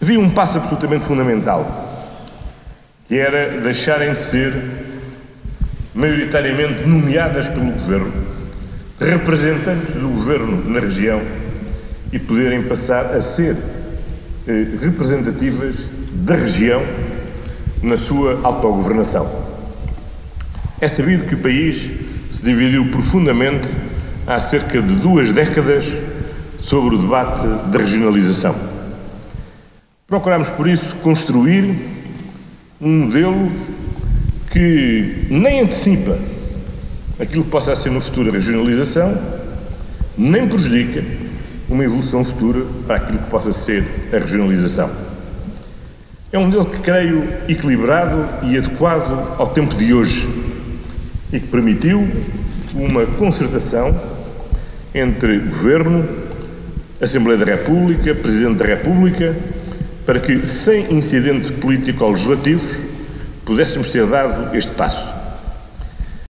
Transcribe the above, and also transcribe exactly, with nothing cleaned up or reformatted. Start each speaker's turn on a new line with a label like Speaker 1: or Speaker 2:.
Speaker 1: havia um passo absolutamente fundamental, que era deixarem de ser maioritariamente nomeadas pelo Governo, representantes do Governo na região, e poderem passar a ser eh, representativas da região na sua autogovernação. É sabido que o país se dividiu profundamente há cerca de duas décadas sobre o debate da regionalização. Procurámos, por isso, construir um modelo que nem antecipa aquilo que possa ser no futuro a regionalização, nem prejudica uma evolução futura para aquilo que possa ser a regionalização. É um modelo que creio equilibrado e adequado ao tempo de hoje e que permitiu uma concertação entre Governo, Assembleia da República, Presidente da República, para que, sem incidente político ou legislativo, pudéssemos ter dado este passo.